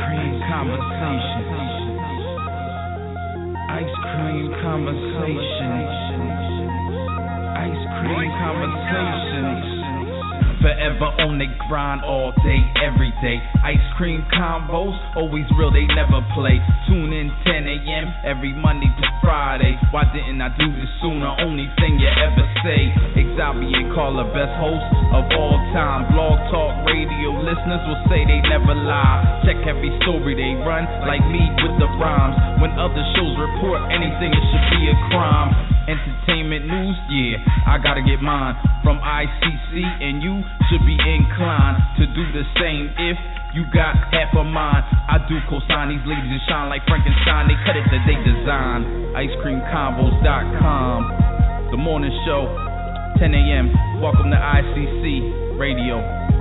cream conversation. Ice cream conversation. Ice cream conversations. Forever on the grind all day, every day. Ice cream combos, always real, they never play. Tune in 10 a.m. every Monday to Friday. Why didn't I do this sooner? Only thing you ever say. Xavier Carla, best host of all time. Blog Talk Radio listeners will say they never lie. Check every story they run, like me with the rhymes. When other shows report anything, it should be a crime. Entertainment news, yeah, I gotta get mine from ICC, and you should be inclined to do the same if you got half a mind. I do co-sign these ladies and shine like Frankenstein. They cut it that they design. IceCreamCombos.com. The morning show, 10 a.m. Welcome to ICC Radio.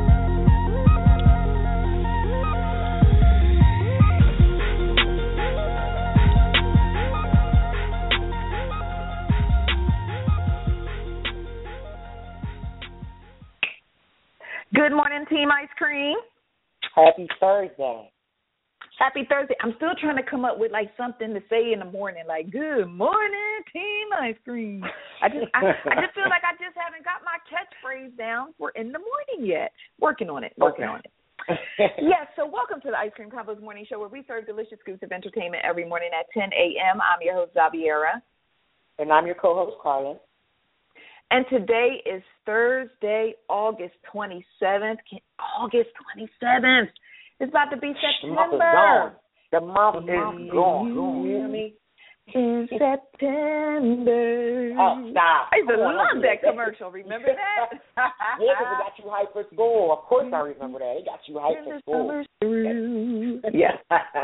Good morning, Team Ice Cream. Happy Thursday. Happy Thursday. I'm still trying to come up with like something to say in the morning, like "Good morning, Team Ice Cream." I just feel like I just haven't got my catchphrase down for in the morning yet. Working on it. Yes. So welcome to the Ice Cream Combos Morning Show, where we serve delicious scoops of entertainment every morning at 10 a.m. I'm your host Xaviera, and I'm your co-host Carla. And today is Thursday, August 27th. August 27th. It's about to be September. The month is gone. You hear me? In September. Oh, stop. I used to love that commercial. Remember that? Yeah, because it got you hyped for school. Of course I remember that. It got you hyped for school. Yes.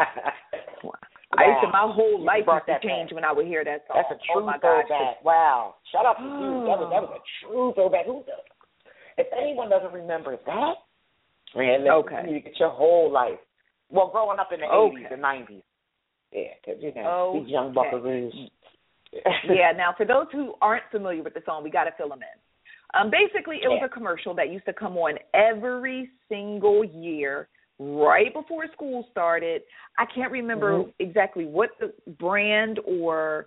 I used to, my whole life used to change when I would hear that song. That's a true throwback. Wow. Shout out to you. That was a true throwback. If anyone doesn't remember that, man, you need to get your whole life. Well, growing up in the 80s and 90s. Yeah, because, you know, these young buckaroos. Yeah, now, for those who aren't familiar with the song, we got to fill them in. Basically, it was a commercial that used to come on every single year right before school started. I can't remember exactly what the brand or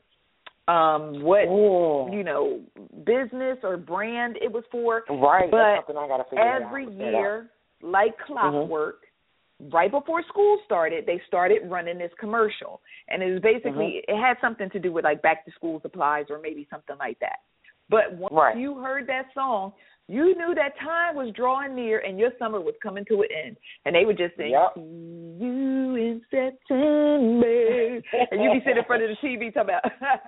business or brand it was for. Right, but that's something I got to figure out. Every year, like clockwork, right before school started, they started running this commercial. And it was basically, it had something to do with like back to school supplies or maybe something like that. But once you heard that song, you knew that time was drawing near and your summer was coming to an end. And they would just sing, "See you in September." And you'd be sitting in front of the TV talking about,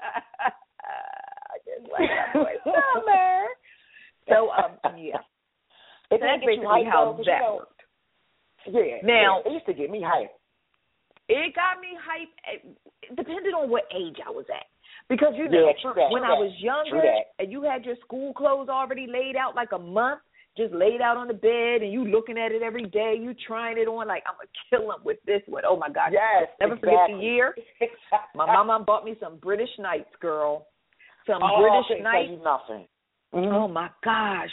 just like summer. So, yeah. It that's basically how that worked. Yeah. Now, it used to get me hyped. It got me hyped, depending on what age I was at. Because, you know, when I was younger and you had your school clothes already laid out like a month, just laid out on the bed, and you looking at it every day, you trying it on like, I'm going to kill them with this one. Oh, my God. Yes, Never forget the year. My mama bought me some British Knights, girl. Some British Knights. Nothing. Oh, my gosh.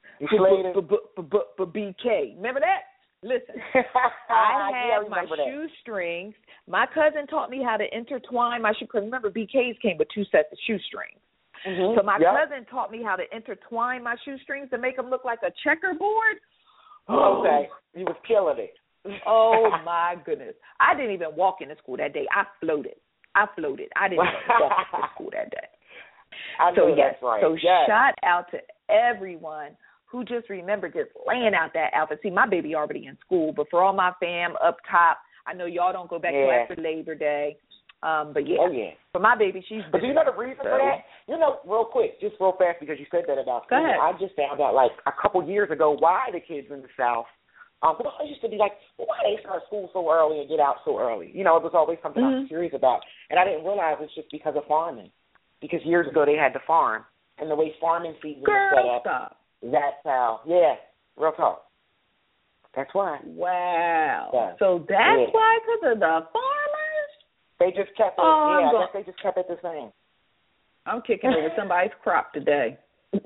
For BK. Remember that? Listen, I had my shoestrings. My cousin taught me how to intertwine my shoe. Because remember, BKs came with 2 sets of shoestrings. So my cousin taught me how to intertwine my shoestrings to make them look like a checkerboard. Okay, you was killing it. Oh, my goodness. I didn't even walk into school that day. I floated. I didn't even walk into school that day. That's right. So shout out to everyone who just remember just laying out that outfit. See, my baby already in school, but for all my fam up top, I know y'all don't go back to after Labor Day. But for my baby, she's. But do you know the reason for that? You know, real quick, just real fast, because you said that about school. Go ahead. I just found out like a couple years ago why the kids in the South. Because I used to be like, why they start school so early and get out so early? You know, it was always something I was curious about, and I didn't realize it's just because of farming. Because years ago they had to farm, and the way farming season was set up. Stop. That's how, real talk. That's why. Wow. Yeah. So that's why, because of the farmers? They just kept it, I guess they just kept it the same. I'm kicking over somebody's crop today.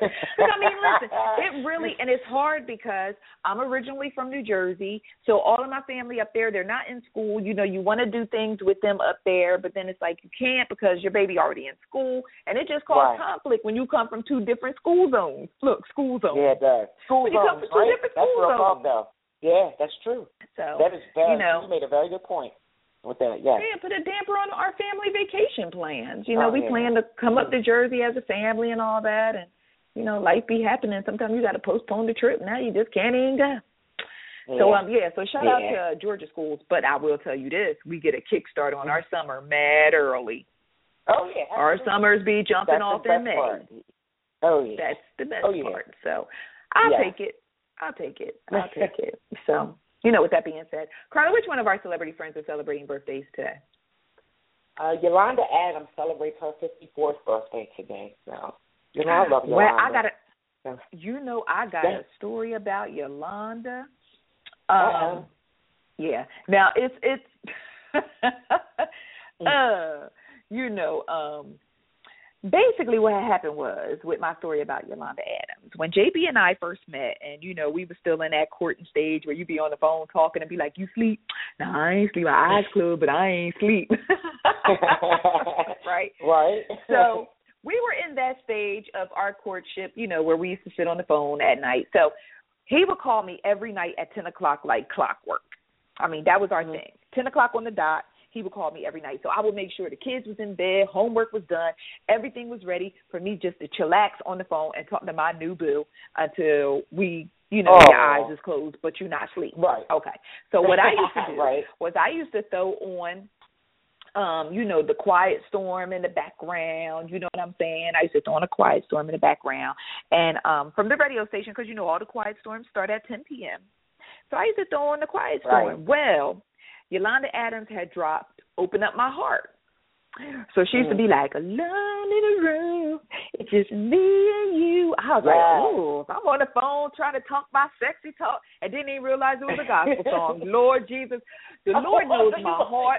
I mean, listen, it really, and it's hard because I'm originally from New Jersey, so all of my family up there, they're not in school. You know, you want to do things with them up there, but then it's like you can't because your baby already in school, and it just causes conflict when you come from two different school zones. Look, school zones. Yeah, it does. School when zones, you come from two different That's school real zones. talk, though. Yeah, that's true. So, that is very, you know, you made a very good point with that, yeah. Yeah, put a damper on our family vacation plans. You know, we plan to come up to Jersey as a family and all that, and, you know, life be happening. Sometimes you got to postpone the trip. Now you just can't even go. Yeah. So shout out to Georgia schools. But I will tell you this, we get a kickstart on our summer mad early. Oh, yeah. Our summers be jumping off in May. Part. Oh, yeah. That's the best part. So I'll take it. So, you know, with that being said, Carla, which one of our celebrity friends is celebrating birthdays today? Yolanda Adams celebrates her 54th birthday today. So, you know, I love Yolanda. Well, I got a story about Yolanda. Yeah. Now it's basically what happened was with my story about Yolanda Adams. When JB and I first met, and, you know, we were still in that courting stage where you be on the phone talking and be like, you sleep? No, I ain't sleep. My eyes closed, but I ain't sleep. Right? Right. So we were in that stage of our courtship, you know, where we used to sit on the phone at night. So he would call me every night at 10 o'clock like clockwork. I mean, that was our thing. 10 o'clock on the dot. He would call me every night. So I would make sure the kids was in bed, homework was done, everything was ready for me just to chillax on the phone and talk to my new boo until we, you know, your eyes is closed, but you're not asleep. Right. Okay. So what I used to do was I used to throw on, you know, the Quiet Storm in the background. You know what I'm saying? I used to throw on a Quiet Storm in the background. And from the radio station, because, you know, all the Quiet Storms start at 10 p.m. So I used to throw on the Quiet Storm. Right. Well, Yolanda Adams had dropped Open Up My Heart. So she used to be like, alone in a room, it's just me and you. I was like, oh, I'm on the phone trying to talk my sexy talk and didn't even realize it was a gospel song. Lord Jesus, the Lord knows my heart.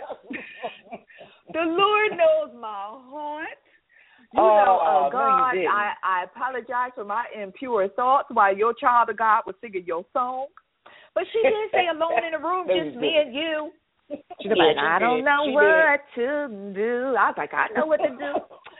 The Lord knows my heart. You know, God, I apologize for my impure thoughts while your child of God was singing your song. But she didn't say alone in a room, just me and you. She's like, I don't know what to do. I was like, I know what to do.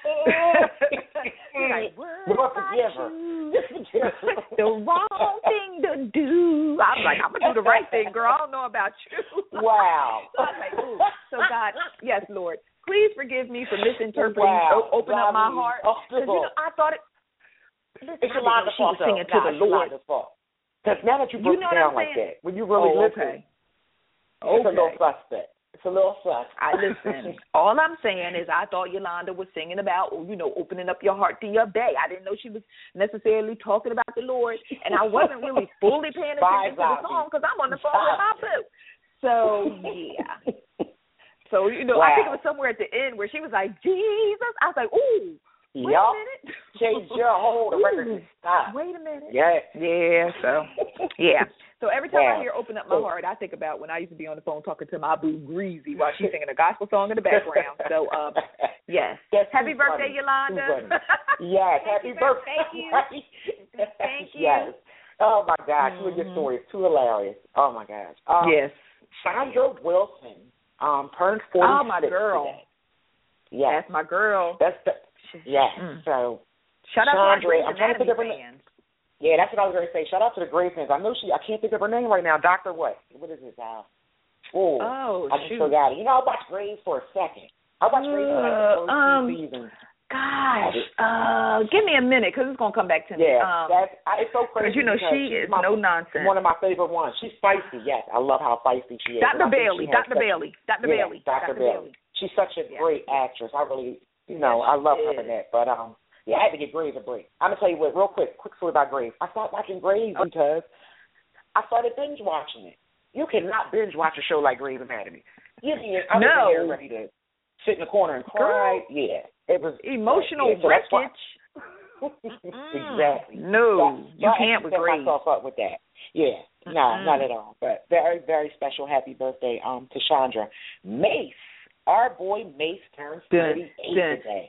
She's like, what I choose? The wrong thing to do. I was like, I'm going to do the right thing, girl. I don't know about you. Wow. So I was like, ooh. So God, yes, Lord, please forgive me for misinterpreting Open Up My Heart. Because, you know, I thought it's a lot of fault. She was singing to the Lord. Because now that you broke it down like that, when you really listen, it's a little suspect. It's a little suspect. Listen, all I'm saying is I thought Yolanda was singing about, you know, opening up your heart to your bae. I didn't know she was necessarily talking about the Lord, and I wasn't really fully paying attention to the song because I'm on the phone with my boo. So, yeah. So, you know, I think it was somewhere at the end where she was like, Jesus. I was like, ooh. Wait a minute. Change your whole record. Stop. Wait a minute. Yeah. So, yeah. So every time I hear Open Up My Heart, I think about when I used to be on the phone talking to my boo Greasy while she's singing a gospel song in the background. So, yes. Happy birthday, Yolanda. Yes. Happy birthday. Thank you. Yes. Oh, my gosh. Two of your stories. Too hilarious. Oh, my gosh. Yes. Chandra Wilson turned 46 Oh, my girl. Today. Yes. That's my girl. So shout out to our Grey's Anatomy fans. Yeah, that's what I was going to say. Shout out to the Grey's fans. I know I can't think of her name right now. Dr. What? What is it? I just forgot it. You know, I watched Grey's for a second. I watched Grey's for like the first 2 seasons. Gosh, give me a minute because it's going to come back to me. Yeah, it's so crazy. Because, you know, she is no nonsense. One of my favorite ones. She's feisty, yes. I love how feisty she is. Dr. Bailey. She's such a great actress. I really... You know, I love her for that. But, I had to give Grey's a break. I'm going to tell you what, real quick story about Grey's. I started watching Grey's because I started binge watching it. You cannot binge watch a show like Grey's Anatomy. I was here ready to sit in the corner and cry. Girl. Yeah. It was emotional wreckage. Exactly. No, you can't with Grey's. Myself up with that. Yeah. No, not at all. But very, very special happy birthday to Chandra. Mace our boy Mace turns 38 today.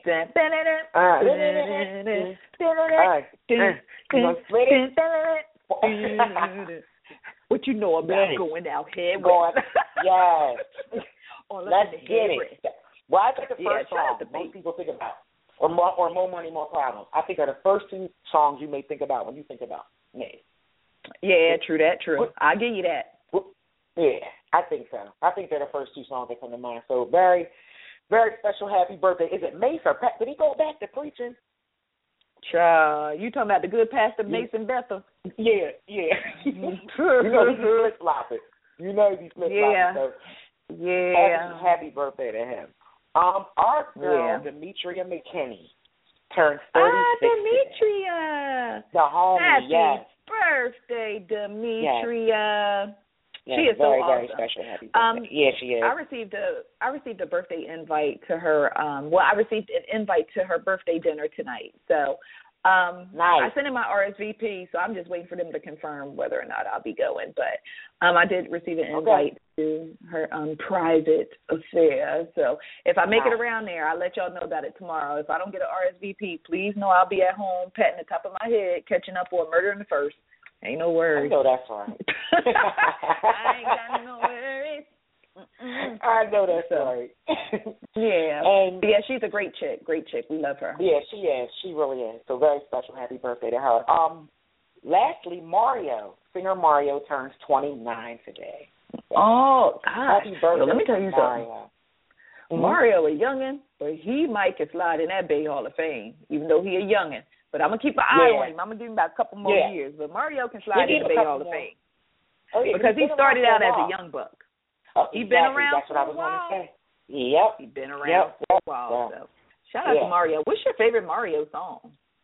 What you know about going out here? Yes. Let's get it. Well, I think the first song most people think about, or More Money, More Problems, I think are the first two songs you may think about when you think about Mace. Yeah, true that, true. I'll give you that. Yeah, I think so. I think they're the first two songs that come to mind. So very, very special happy birthday. Is it Mace or Pat? Did he go back to preaching? You talking about the good Pastor Mason Bethel? Yeah. You know he be flip-flopping. So, happy birthday to him. Our girl, Demetria McKinney, turns 36 Demetria. The homie, happy birthday, Demetria. Yes. She is very, so awesome. Very special. Happy birthday. Yeah, she is. I received a birthday invite to her. I received an invite to her birthday dinner tonight. So, nice. I sent in my RSVP, so I'm just waiting for them to confirm whether or not I'll be going. But I did receive an invite to her private affair. So if I make it around there, I'll let y'all know about it tomorrow. If I don't get an RSVP, please know I'll be at home patting the top of my head, catching up on Murder in the First. Ain't no worries. I know that's right. I ain't got no worries. I know that's right. Yeah. And she's a great chick. Great chick. We love her. Yeah, she is. She really is. So very special happy birthday to her. Lastly, singer Mario turns 29 today. Oh, God. Happy birthday. So let me tell you something. Mm-hmm. Mario a youngin', but he might can slide in that Bay Hall of Fame, even though he a youngin'. But I'm going to keep an eye on him. I'm going to give him about a couple more years. But Mario can slide in the Bay Hall of Fame. Oh, yeah, because he started out as a young buck. He's been around That's what I was going to say. Yep. He's been around for a while. So shout out to Mario. What's your favorite Mario song?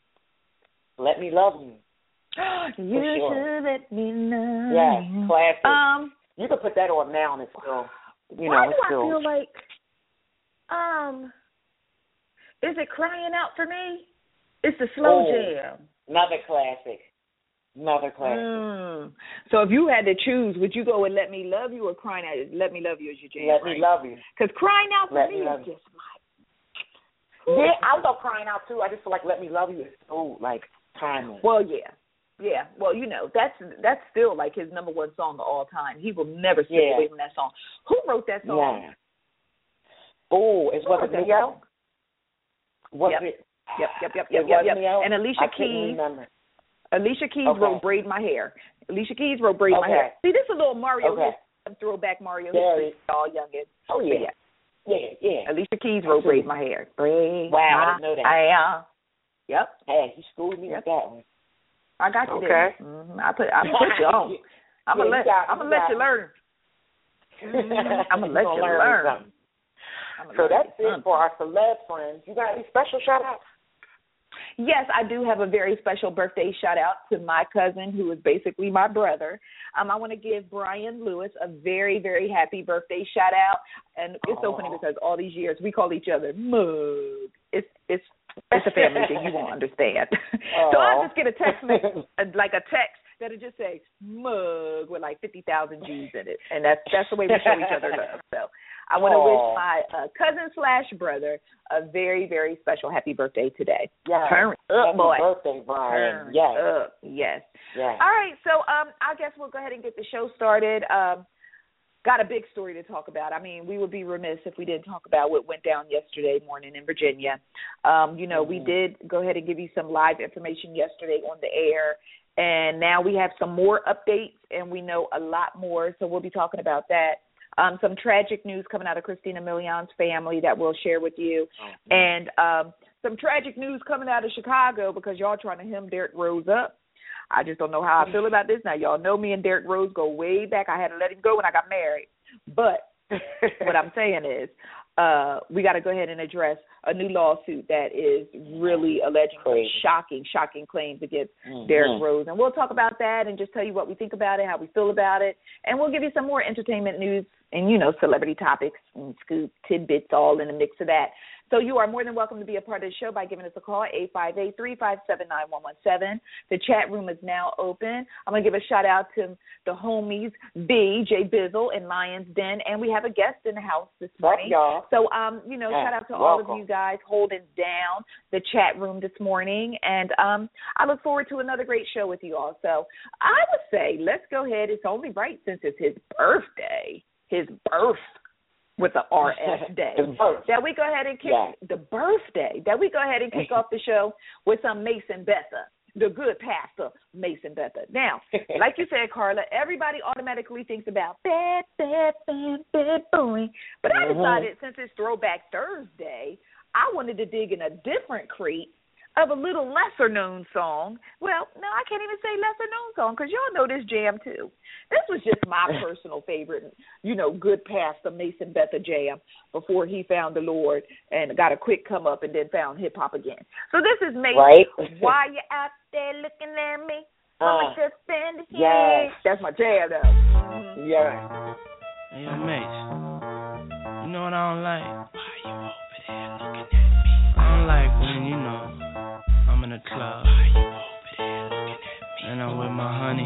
Let Me Love You. You should let me know. Yes, classic. You can put that on now and it's still, why do I feel like, is it Crying Out for Me? It's the slow jam. Another classic. So if you had to choose, would you go with Let Me Love You or Crying Out? Let Me Love You is your jam. Let Me Love You. Because Crying Out for Me is just my... Yeah, I love Crying Out too. I just feel like Let Me Love You is so, timeless. Well, yeah. Yeah, well, that's still like his number one song of all time. He will never step away from that song. Who wrote that song? Yeah. Oh, was it Neo? Was it? Yep. And Alicia Keys. Alicia Keys wrote Braid My Hair. Alicia Keys wrote Braid My Hair. See, this is a little Mario throwback Mario history, all youngin'. Oh, yeah. Yeah. Alicia Keys wrote Braid My Hair. Wow, I didn't know that. Yep. Hey, he schooled me with that one. I got you there. Mm-hmm. I put you on. I'm gonna let you learn. I'm gonna let you learn. So that's it for our celeb friends. You got any special shout outs? Yes, I do have a very special birthday shout out to my cousin, who is basically my brother. I want to give Brian Lewis a very, very happy birthday shout out. And it's so funny because all these years we call each other Mug. It's a family thing. You won't understand. So I just get a text message, like a text that'll just say Mug with 50,000 G's in it, and that's the way we show each other love. So I want to wish my cousin/brother a very, very special happy birthday today. Yes. Turn up, boy. Happy birthday, Brian. Turn up. Yes. All right. So I guess we'll go ahead and get the show started. Got a big story to talk about. I mean, we would be remiss if we didn't talk about what went down yesterday morning in Virginia. We did go ahead and give you some live information yesterday on the air, and now we have some more updates, and we know a lot more, so we'll be talking about that. Some tragic news coming out of Christina Milian's family that we'll share with you, and some tragic news coming out of Chicago because y'all trying to hem Derrick Rose up. I just don't know how I feel about this. Now, y'all know me and Derrick Rose go way back. I had to let him go when I got married. But what I'm saying is we got to go ahead and address a new lawsuit that is really alleging shocking claims against Derrick Rose. And we'll talk about that and just tell you what we think about it, how we feel about it. And we'll give you some more entertainment news and, celebrity topics and scoop tidbits all in the mix of that. So you are more than welcome to be a part of the show by giving us a call, 858-357-9117. The chat room is now open. I'm going to give a shout-out to the homies, B, J Bizzle, and Lion's Den, and we have a guest in the house this morning. So, shout out to all of you guys holding down the chat room this morning, and I look forward to another great show with you all. So I would say let's go ahead. It's only right since it's his birthday, with the RF day, that we go ahead and kick the birthday, that we go ahead and kick off the show with some Mason Betha, the good pastor Mason Betha. Now, like you said, Carla, everybody automatically thinks about bad boy, but I decided since it's Throwback Thursday, I wanted to dig in a different crate of a little lesser-known song. Well, no, I can't even say lesser-known song because y'all know this jam, too. This was just my personal favorite, good pastor Mason Betha jam before he found the Lord and got a quick come up and then found hip-hop again. So this is Mason. Right. Why you out there looking at me? Mama just spend here. Yes. That's my jam, though. Yeah. Hey, yo, Mace, you know what I don't like? Why you over there looking at me? I don't like when, I'm in a club, and I'm with my honey.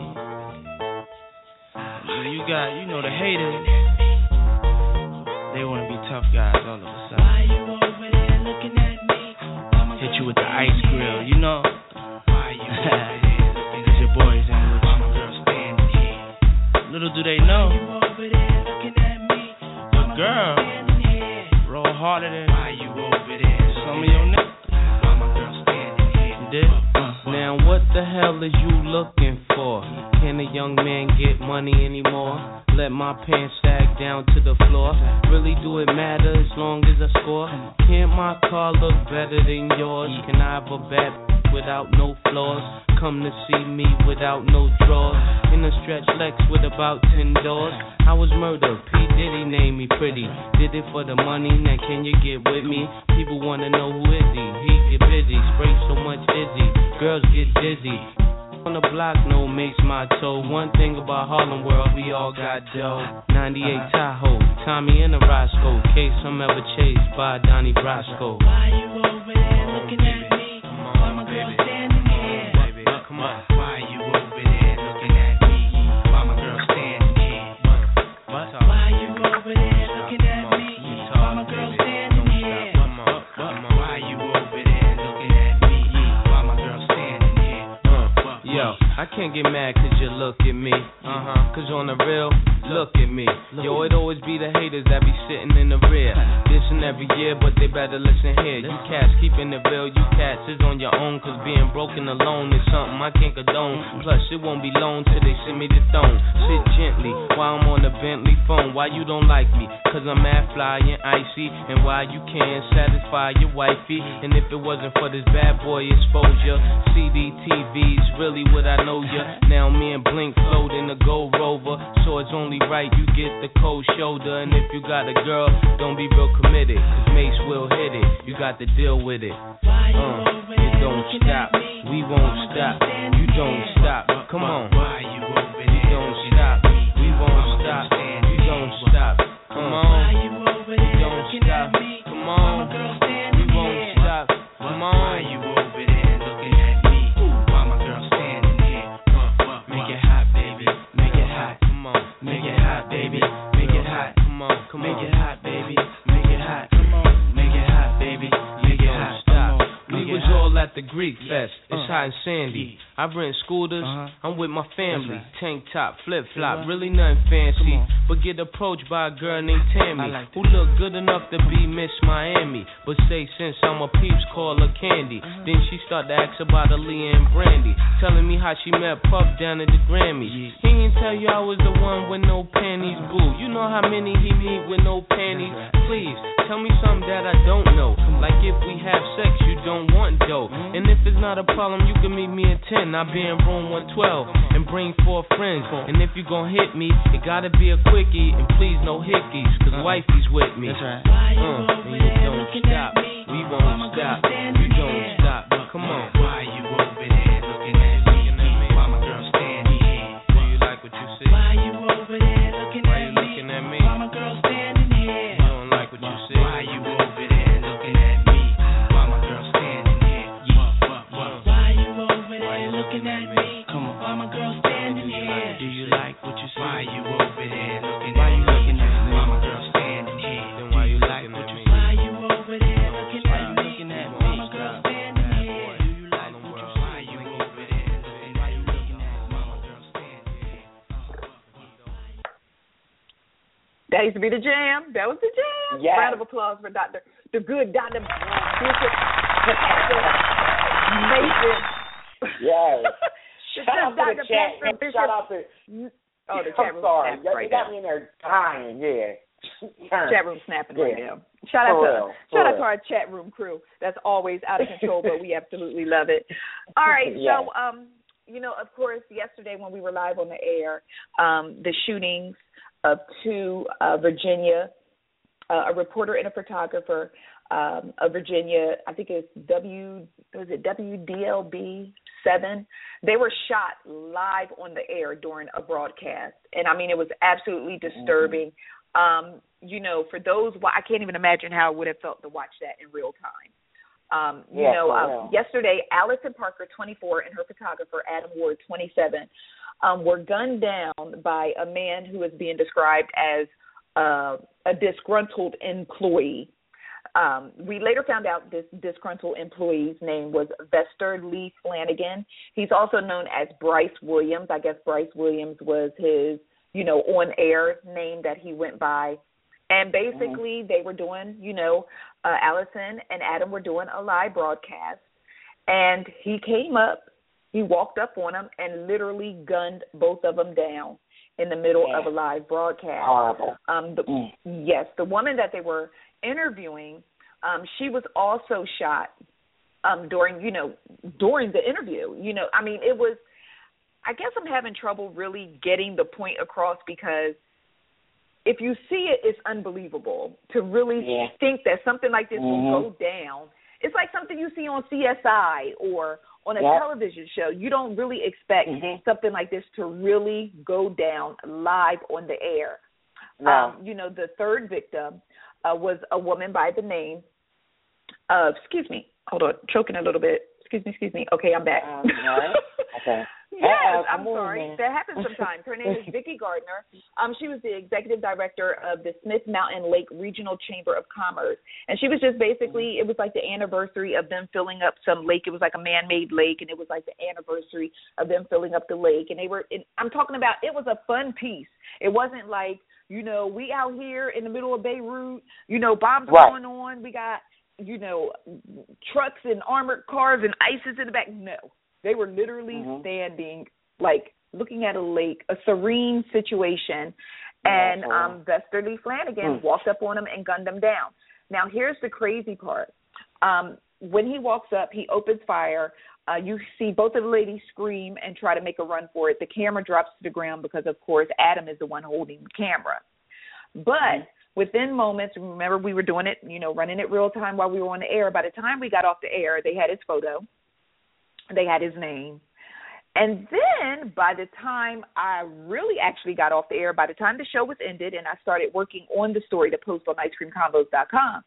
You got, the haters. They want to be tough guys all of a sudden. Why you over there looking at me? Hit you with the ice grill, Why you over there looking at your boys and with my girl standing here. Little do they know, the girl roll harder than you over there. Some of your niggas. Now what the hell is you looking for? Can a young man get money anymore? Let my pants sag down to the floor. Really do it matter as long as I score? Can't my car look better than yours? Can I have a bad without no flaws? Come to see me without no drawers. In a stretch Lex with about 10 doors. I was murdered, P. Diddy named me pretty. Did it for the money, now can you get with me? People wanna know who is he? He get busy, spray so much dizzy. Girls get dizzy. On the block, no makes my toe. One thing about Harlem World, we all got dough. 98 Tahoe, Tommy and a Roscoe. Case I'm ever chased by Donnie Brasco. Why you over there looking at me? Why my girl standing here? Baby, come on. Why you over there looking at me? Why my girl standing here? Why you over there looking at me? Why my girl standing here? Why you over there looking at me? Why my girl standing here? Yo, I can't get mad cause you look at me. Cause on the real, look at me. Yo, it always be the haters that be sitting in the rear. Dissing every year, but they better listen here. You cats keeping it real, you cats is on your own. Cause being broken alone is something I can't condone. Plus, it won't be long till they send me the throne. Sit gently while I'm on the Bentley phone. Why you don't like me? Cause I'm mad fly and icy. And why you can't satisfy your wifey. And if it wasn't for this bad boy exposure, CDTV's really what I know ya. Now me and Blink float in the Gold Rover. So it's only right you get the cold shoulder. And if you got a girl, don't be real committed. Cause Mace will hit it. You got to deal with it. You don't stop. We won't stop. You don't stop. Come on. You don't stop. We won't stop. You don't stop. Come on. You don't stop. Come on. We won't stop. Come on. You over there looking at me? Why my girl standing here? Make it hot, baby. Make it hot. Come on. Make it hot, baby. Make it hot. Come on. Make it hot, baby. Make it hot. Come on. Make it hot, baby. Make it hot. Stop. We was all at the Greek Fest. It's hot and sandy. I rent scooters. I'm with my family. Tank top, flip flop. Really nothing fancy. But get approached by a girl named Tammy, who look good enough to be Miss Miami. But say since I'm a peeps, call her Candy. Then she start to ask about Aaliyah and Brandy, telling me how she met Puff down at the Grammys. He ain't tell you I was the one with no panties, boo. You know how many he meet with no panties? Please, tell me something that I don't know. Like if we have sex, you don't want dough. And if it's not a problem, you can meet me at 10. I'll be in room 112 and bring 4 friends. And if you gon' hit me, it gotta be a quickie. And please no hickeys, cause wifey's with me. And you don't stop, we won't stop. You don't stop, come on. Why you over there looking at me? Why my girl standing here? Do you like what you see? Why you over there looking at me? Why you looking at me? That used to be the jam. That was the jam. Yes. Round of applause for the good Dr. Bishop Mason. Yes. Shout out to Dr. the chat. Bishop. Shout out to. Oh, the chat I'm room sorry. snapping right You got now. me in there dying. Yeah. Chat room snapping right now. Shout out to our chat room crew. That's always out of control, but we absolutely love it. All right, yes. so you know, of course, yesterday when we were live on the air, the shootings of two Virginia, a reporter and a photographer of Virginia, I think it's WDLB 7. They were shot live on the air during a broadcast, and I mean, it was absolutely disturbing. You know, for those, I can't even imagine how it would have felt to watch that in real time. Yesterday, Allison Parker, 24, and her photographer, Adam Ward, 27, were gunned down by a man who is being described as a disgruntled employee. We later found out this disgruntled employee's name was Vester Lee Flanagan. He's also known as Bryce Williams. I guess Bryce Williams was his, you know, on-air name that he went by. And basically they were doing, you know, Allison and Adam were doing a live broadcast. And he came up, he walked up on them and literally gunned both of them down in the middle of a live broadcast. Horrible. Yes, the woman that they were interviewing, she was also shot during the interview. You know, I mean, it was, I guess I'm having trouble really getting the point across because if you see it, it's unbelievable to really think that something like this will go down. It's like something you see on CSI or on a television show. You don't really expect something like this to really go down live on the air. No. You know, the third victim was a woman by the name of, excuse me, hold on, choking a little bit. Excuse me. Okay, I'm back. Okay. Yes, I'm sorry. That happens sometimes. Her name is Vicki Gardner. She was the executive director of the Smith Mountain Lake Regional Chamber of Commerce. And she was just basically, it was like the anniversary of them filling up some lake. It was like a man-made lake, and it was like the anniversary of them filling up the lake. And they were, I'm talking about, it was a fun piece. It wasn't like, you know, we out here in the middle of Beirut, you know, bombs going on. We got, you know, trucks and armored cars and ISIS in the back. No. They were literally standing, like, looking at a lake, a serene situation, and Vester Lee Flanagan walked up on them and gunned them down. Now, here's the crazy part. When he walks up, he opens fire. You see both of the ladies scream and try to make a run for it. The camera drops to the ground because, of course, Adam is the one holding the camera. But within moments, remember we were doing it, you know, running it real time while we were on the air. By the time we got off the air, they had his photo. They had his name. And then by the time I really actually got off the air, by the time the show was ended and I started working on the story to post on icecreamcombos.com,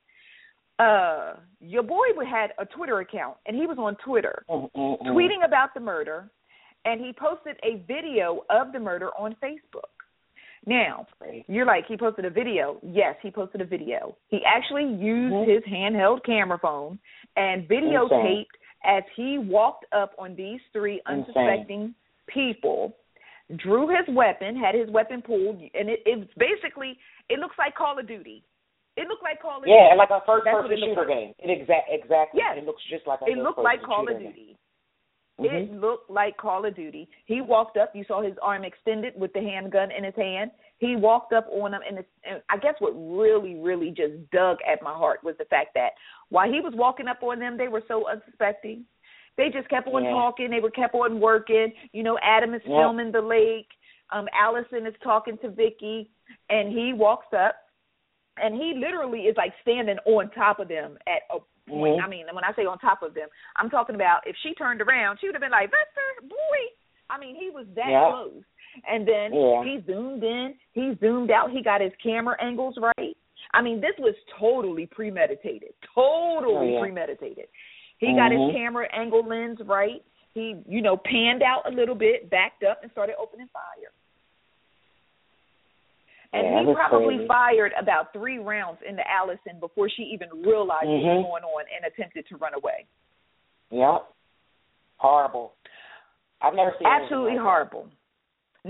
your boy had a Twitter account, and he was on Twitter tweeting about the murder, and he posted a video of the murder on Facebook. Now, you're like, he posted a video. Yes, he posted a video. He actually used his handheld camera phone and videotaped as he walked up on these three unsuspecting people, drew his weapon, had his weapon pulled, and it's basically, it looks like Call of Duty. It looked like Call of Duty. Yeah, like a first-person shooter game. Exactly. Yes. It looks just like a It looked like Call of Duty. It looked like Call of Duty. He walked up. You saw his arm extended with the handgun in his hand. He walked up on him, and I guess what really, really just dug at my heart was the fact that while he was walking up on them, they were so unsuspecting. They just kept on talking. They kept on working. You know, Adam is filming the lake. Allison is talking to Vicki, and he walks up, and he literally is like standing on top of them at a point. I mean, when I say on top of them, I'm talking about if she turned around, she would have been like, Vester, boy. I mean, he was that close. And then he zoomed in, he zoomed out, he got his camera angles right. I mean, this was totally premeditated, premeditated. He got his camera angle lens right. He, you know, panned out a little bit, backed up, and started opening fire. And he probably fired about 3 rounds into Allison before she even realized what was going on and attempted to run away. Yep. Horrible. I've never seen absolutely like horrible. No.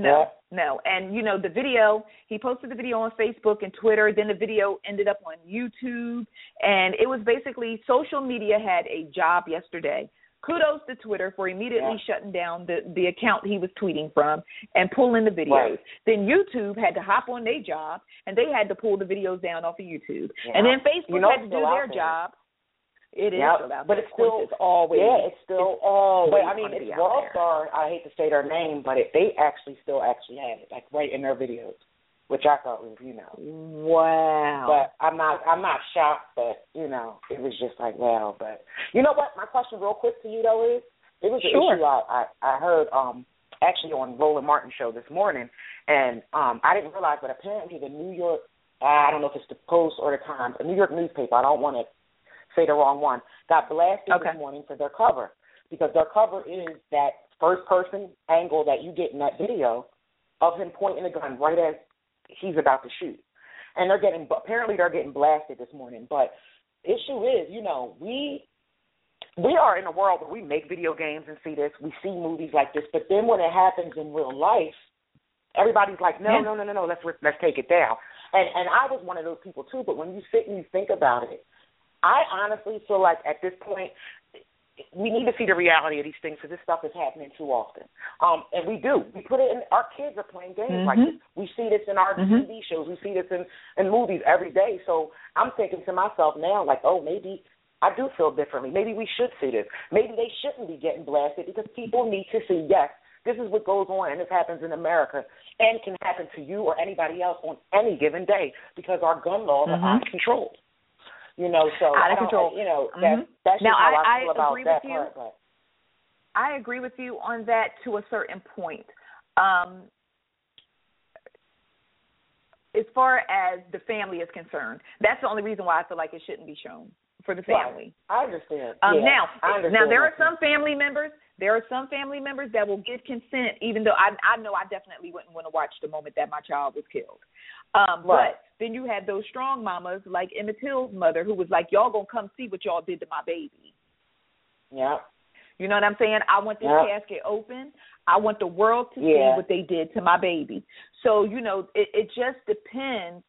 No. And, you know, the video, he posted the video on Facebook and Twitter. Then the video ended up on YouTube. And it was basically social media had a job yesterday. Kudos to Twitter for immediately shutting down the account he was tweeting from and pulling the videos. Right. Then YouTube had to hop on their job, and they had to pull the videos down off of YouTube. Yeah. And then Facebook had to do their job. It is still out there. But it's still always. Yeah, it's still always. But I mean, it's World Star. I hate to say their name, but they still actually had it, like right in their videos, which I thought was, you know. Wow. But I'm not shocked, but you know, it was just like, wow. But you know what? My question, real quick to you though, is it was an issue I heard actually on Roland Martin show this morning, and I didn't realize, but apparently the New York, I don't know if it's the Post or the Times, a New York newspaper, I don't want to say the wrong one, got blasted this morning for their cover, because their cover is that first-person angle that you get in that video of him pointing a gun right as he's about to shoot. And apparently they're getting blasted this morning. But the issue is, you know, we are in a world where we make video games and see this, we see movies like this, but then when it happens in real life, everybody's like, no, let's take it down. And I was one of those people too, but when you sit and you think about it, I honestly feel like at this point we need to see the reality of these things, because this stuff is happening too often. And we do. We put it in, our kids are playing games like this. We see this in our TV shows. We see this in movies every day. So I'm thinking to myself now, like, oh, maybe I do feel differently. Maybe we should see this. Maybe they shouldn't be getting blasted, because people need to see, yes, this is what goes on, and this happens in America, and can happen to you or anybody else on any given day, because our gun laws are out of control. You know, so out of control. You know, that's just now, how I feel about that part. But I agree with you on that to a certain point. As far as the family is concerned, that's the only reason why I feel like it shouldn't be shown, for the family. Right. I understand. Now there are some family members. There are some family members that will give consent, even though I know I definitely wouldn't want to watch the moment that my child was killed. But then you had those strong mamas like Emmett Till's mother, who was like, y'all going to come see what y'all did to my baby. Yeah. You know what I'm saying? I want this casket open. I want the world to see what they did to my baby. So, you know, it just depends.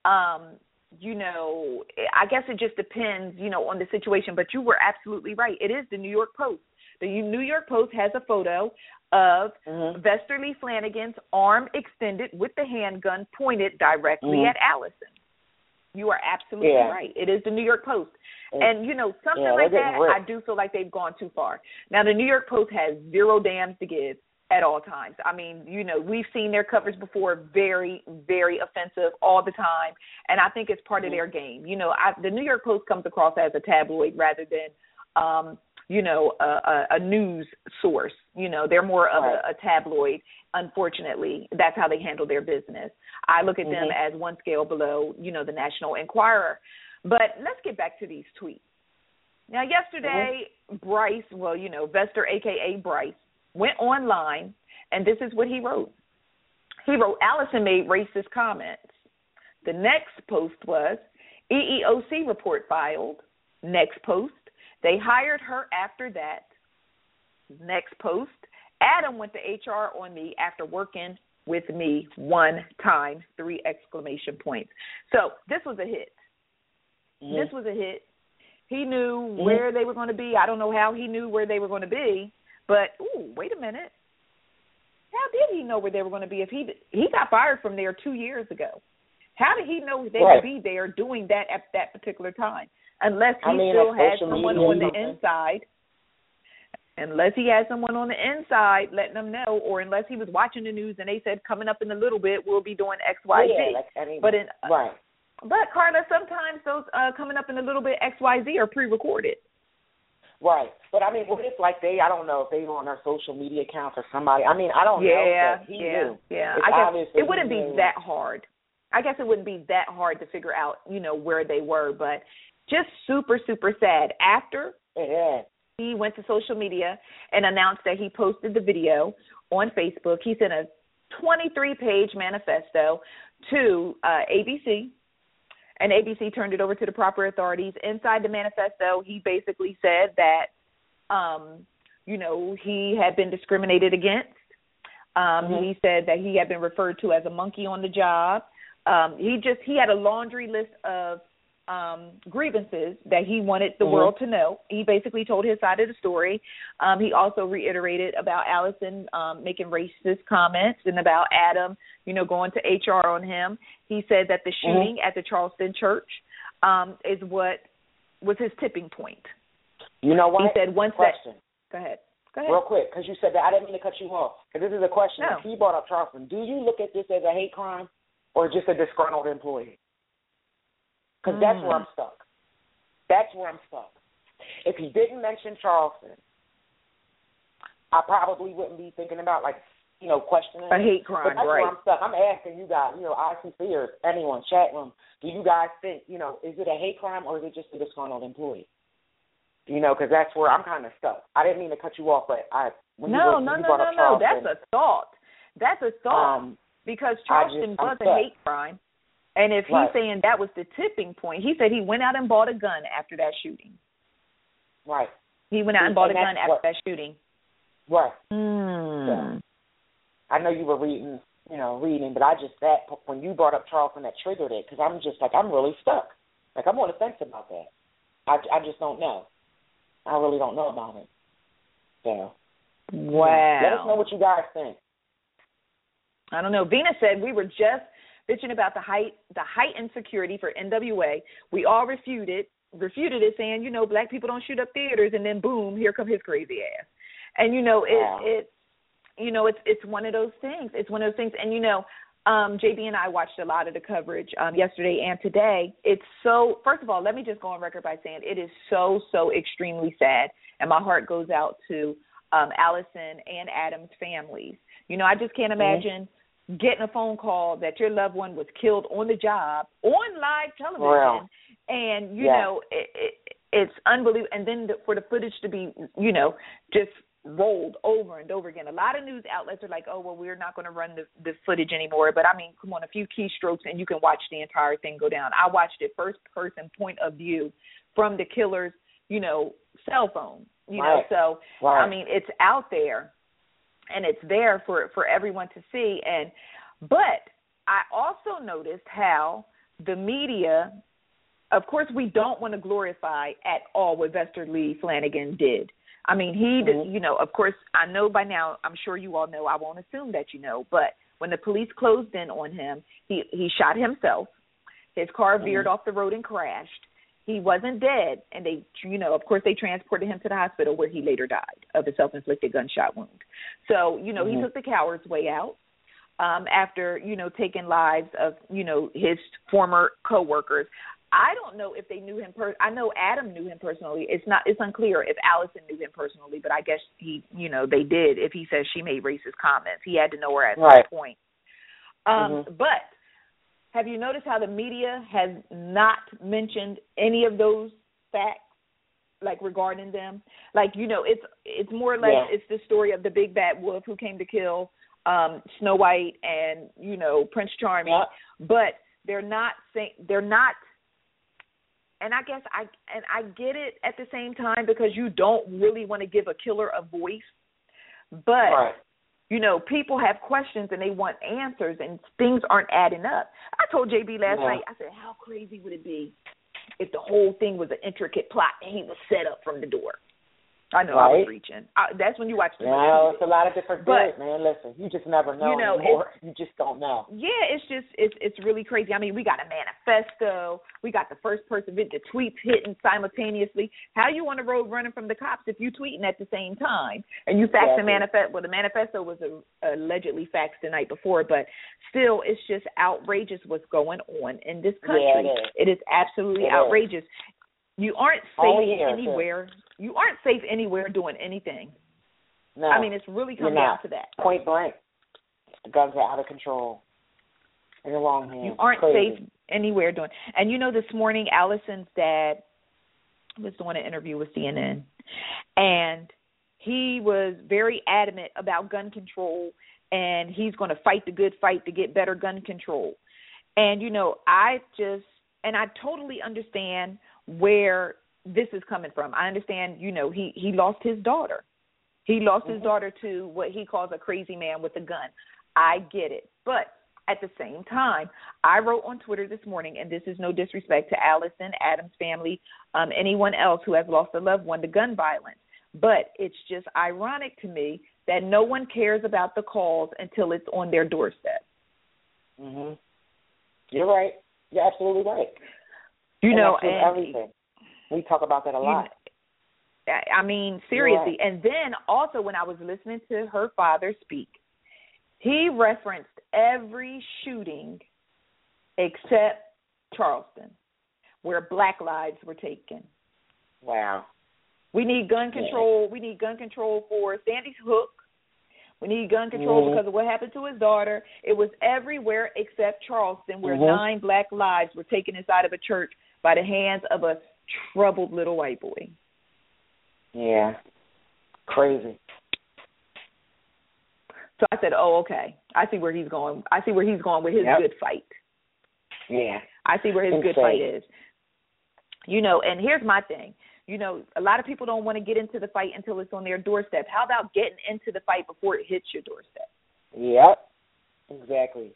You know, I guess it just depends, you know, on the situation. But you were absolutely right. It is the New York Post. The New York Post has a photo of Vesterly Flanagan's arm extended with the handgun pointed directly at Allison. You are absolutely right. It is the New York Post. And, you know, something like that, I do feel like they've gone too far. Now, the New York Post has zero damns to give at all times. I mean, you know, we've seen their covers before, very, very offensive all the time. And I think it's part of their game. You know, the New York Post comes across as a tabloid rather than you know, a news source. You know, they're more of a tabloid, unfortunately. That's how they handle their business. I look at them as one scale below, you know, the National Enquirer. But let's get back to these tweets. Now, yesterday, Bryce, well, you know, Vester, a.k.a. Bryce, went online, and this is what he wrote. He wrote, Allison made racist comments. The next post was, EEOC report filed. Next post, they hired her after that. Next post, Adam went to HR on me after working with me one time, 3 exclamation points. So this was a hit. This was a hit. He knew where they were going to be. I don't know how he knew where they were going to be, but, wait a minute. How did he know where they were going to be if he got fired from there 2 years ago? How did he know they would be there doing that at that particular time? Unless he still had someone on the inside. Unless he had someone on the inside letting them know, or unless he was watching the news and they said, coming up in a little bit, we'll be doing X, Y, Z. But Carla, sometimes those coming up in a little bit X, Y, Z are pre-recorded. Right. But, I mean, what if, like, I don't know if they were on their social media accounts or somebody. I mean, I don't know. But he knew. Yeah. I guess it wouldn't be that hard. I guess it wouldn't be that hard to figure out, you know, where they were. But just super, super sad. After he went to social media and announced that he posted the video on Facebook, he sent a 23-page manifesto to ABC, and ABC turned it over to the proper authorities. Inside the manifesto, he basically said that, you know, he had been discriminated against. He said that he had been referred to as a monkey on the job. He had a laundry list of grievances that he wanted the world to know. He basically told his side of the story. He also reiterated about Allison making racist comments and about Adam, going to HR on him. He said that the shooting at the Charleston church is what was his tipping point. You know what? He said once question. Go ahead. Real quick, because you said that. I didn't mean to cut you off. Because this is a question. No. If he brought up Charleston, do you look at this as a hate crime or just a disgruntled employee? Because that's where I'm stuck. If he didn't mention Charleston, I probably wouldn't be thinking about, questioning. A hate crime, but that's right. where I'm stuck. I'm asking you guys, IC Fears, anyone, chat room, do you guys think, is it a hate crime or is it just a disgruntled employee? Because that's where I'm kind of stuck. I didn't mean to cut you off, but when you brought up Charleston, that's a thought. Because Charleston was a hate crime. And if he's saying that was the tipping point, he said he went out and bought a gun after that shooting. Right. He went out and bought a gun after that shooting. Right. So, I know you were reading, but when you brought up Charleston, that triggered it because I'm just I'm really stuck. I'm on the fence about that. I just don't know. I really don't know about it. So, wow. Let us know what you guys think. I don't know. Venus said we were just bitching about the heightened security for NWA. We all refuted it, saying, black people don't shoot up theaters, and then boom, here come his crazy ass. And it's one of those things. It's one of those things. And JB and I watched a lot of the coverage yesterday and today. It's so. First of all, let me just go on record by saying it is so extremely sad, and my heart goes out to Allison and Adam's families. I just can't imagine getting a phone call that your loved one was killed on the job on live television, and it's unbelievable. And then for the footage to be just rolled over and over again. A lot of news outlets are like, oh, well, we're not going to run the footage anymore. But, I mean, come on, a few keystrokes and you can watch the entire thing go down. I watched it first-person point of view from the killer's, cell phone, So, I mean, it's out there and it's there for everyone to see. But I also noticed how the media, of course, we don't want to glorify at all what Vester Lee Flanagan did. I mean, he did, of course, I know by now, I'm sure you all know, I won't assume that you know, but when the police closed in on him, he shot himself. His car veered off the road and crashed. He wasn't dead, and they, of course, they transported him to the hospital where he later died of a self-inflicted gunshot wound. So, he took the coward's way out after, taking lives of, his former coworkers. I don't know if they knew him. I know Adam knew him personally. It's unclear if Allison knew him personally, but I guess they did. If he says she made racist comments, he had to know her at some point. But have you noticed how the media has not mentioned any of those facts, regarding them? It's more or less it's the story of the big bad wolf who came to kill Snow White and Prince Charming, but they're not saying And I guess I get it at the same time because you don't really want to give a killer a voice. But, people have questions and they want answers and things aren't adding up. I told JB last night, I said, how crazy would it be if the whole thing was an intricate plot and he was set up from the door? I know I was reaching. That's when you watch the movie. It's a lot of different things, man. Listen, you just never know anymore. You just don't know. Yeah, it's really crazy. I mean, we got a manifesto. We got the first person the tweets hitting simultaneously. How you on the road running from the cops if you tweeting at the same time? And you fax the manifesto. Well, the manifesto was allegedly faxed the night before, but still, it's just outrageous what's going on in this country. Yeah, it is absolutely outrageous. You aren't safe anywhere. You aren't safe anywhere doing anything. No. I mean, it's really come down to that. Point blank. The guns are out of control. In the long hand. You aren't safe anywhere doing. And this morning, Allison's dad was doing an interview with CNN, and he was very adamant about gun control, and he's going to fight the good fight to get better gun control. And I totally understand where this is coming from. I understand, he lost his daughter. He lost his daughter to what he calls a crazy man with a gun. I get it. But at the same time, I wrote on Twitter this morning, and this is no disrespect to Allison, Adam's family, anyone else who has lost a loved one to gun violence. But it's just ironic to me that no one cares about the calls until it's on their doorstep. Mm-hmm. You're right. You're absolutely right. You and know, and everything. We talk about that a lot. I mean, seriously. Right. And then also when I was listening to her father speak, he referenced every shooting except Charleston, where black lives were taken. Wow. We need gun control. Yeah. We need gun control for Sandy Hook. We need gun control because of what happened to his daughter. It was everywhere except Charleston, where 9 black lives were taken inside of a church by the hands of a troubled little white boy. Yeah. Crazy. So I said, oh, okay. I see where he's going. I see where he's going with his good fight. Yeah. I see where his good fight is. You know, and here's my thing. You know, a lot of people don't want to get into the fight until it's on their doorstep. How about getting into the fight before it hits your doorstep? Yep. Exactly.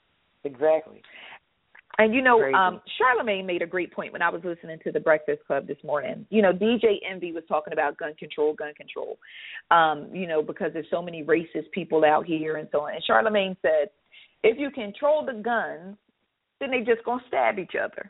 And, you know, Charlamagne made a great point when I was listening to the Breakfast Club this morning. You know, DJ Envy was talking about gun control, you know, because there's so many racist people out here and so on. And Charlamagne said, if you control the guns, then they just going to stab each other.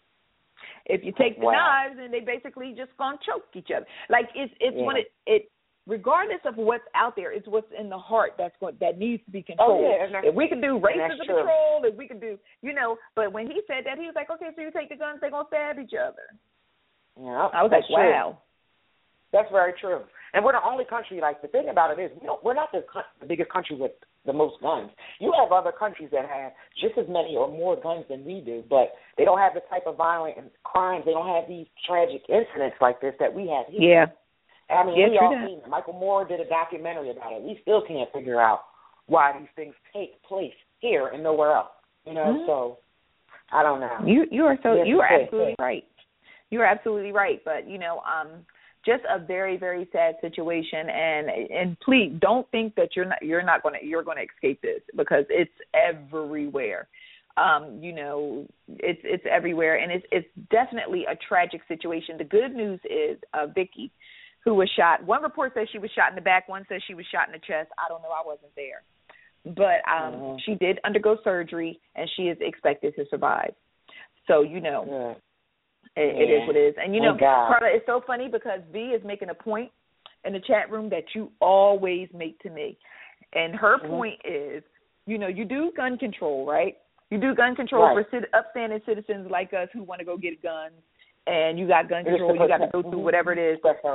If you take the knives, then they basically just going to choke each other. Like, it's when it regardless of what's out there, it's what's in the heart that needs to be controlled. If we could do racism control, if we could do, you know, but when he said that, he was like, okay, so you take the guns, they're going to stab each other. Yeah, I was like, wow. That's very true. And we're the only country, like, the thing about it is, we're not the biggest country with the most guns. You have other countries that have just as many or more guns than we do, but they don't have the type of violent crimes. They don't have these tragic incidents like this that we have here. Yeah. I mean, we all seen it. Michael Moore did a documentary about it. We still can't figure out why these things take place here and nowhere else. You know, so I don't know. You are absolutely right. You are absolutely right. But you know, just a very, very sad situation. And please don't think that you're going to escape this, because it's everywhere. You know, it's everywhere, and it's definitely a tragic situation. The good news is Vicky, who was shot. One report says she was shot in the back. One says she was shot in the chest. I don't know. I wasn't there. But she did undergo surgery, and she is expected to survive. So, you know, it is what it is. And, you know, Carla, it's so funny because V is making a point in the chat room that you always make to me. And her point is, you know, you do gun control, right? You do gun control for upstanding citizens like us who want to go get guns. And you got gun control, you got to go through whatever it is. But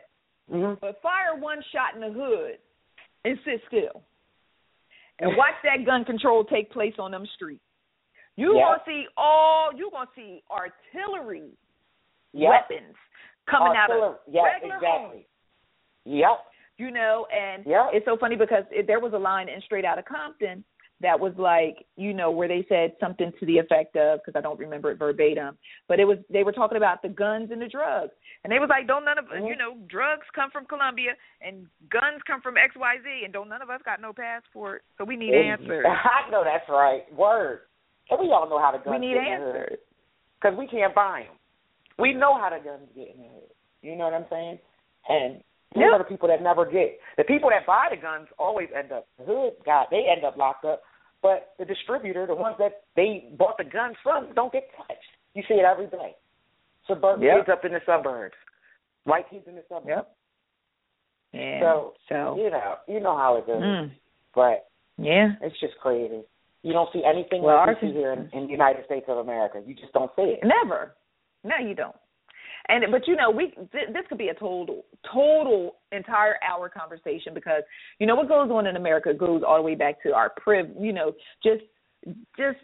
fire one shot in the hood and sit still. And watch that gun control take place on them streets. You're gonna see artillery weapons coming out of regular homes. Yep. You know, and it's so funny because there was a line in Straight Outta Compton that was like, you know, where they said something to the effect of, because I don't remember it verbatim, but they were talking about the guns and the drugs. And they was like, don't none of, you know, drugs come from Colombia and guns come from XYZ, and don't none of us got no passport, so we need answers. I know that's right. Word. And we all know how the guns get in the hood. Because we can't buy them. We know how the guns get in the hood. You know what I'm saying? And those are the people that never get. The people that buy the guns always end up in the hood. They end up locked up. But the distributor, the ones that they bought the guns from, don't get touched. You see it every day. Suburban kids up in the suburbs. White kids in the suburbs. Yep. Yeah. So you know how it goes. But it's just crazy. You don't see anything like this here in the United States of America. You just don't see it. Never. No, you don't. But you know, this could be a total entire hour conversation, because you know what goes on in America goes all the way back to our you know, just the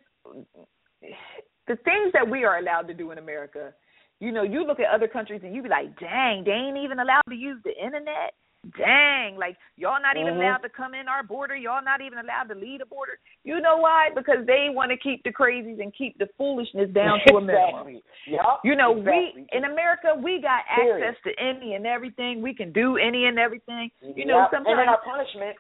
things that we are allowed to do in America. You know, you look at other countries and you be like, dang, they ain't even allowed to use the internet. dang, like, y'all not even allowed to come in our border. Y'all not even allowed to leave the border. You know why? Because they want to keep the crazies and keep the foolishness down to a minimum. Yep. You know, we, in America, we got access to any and everything. We can do any and everything. You know, sometimes. And then our punishment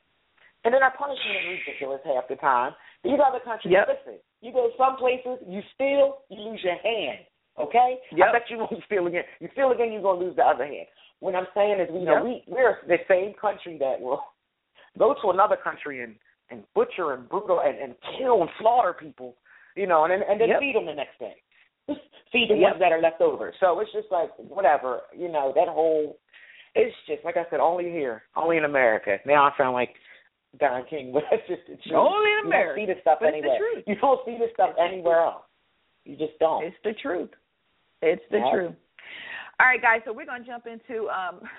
is ridiculous half the time. These other countries, listen, you go some places, you steal, you lose your hand. Okay? I bet you won't steal again. You steal again, you're going to lose the other hand. What I'm saying is, we're the same country that will go to another country and butcher and brutal and kill and slaughter people, you know, and then feed them the next day. Feed the ones that are left over. So it's just like, whatever, you know, that whole, it's just, like I said, only here, only in America. Now I sound like Don King, but that's just the truth. Only in America. You don't see this stuff anywhere. You don't see this stuff anywhere else. You just don't. It's the truth. It's the truth. All right, guys, so we're going to jump into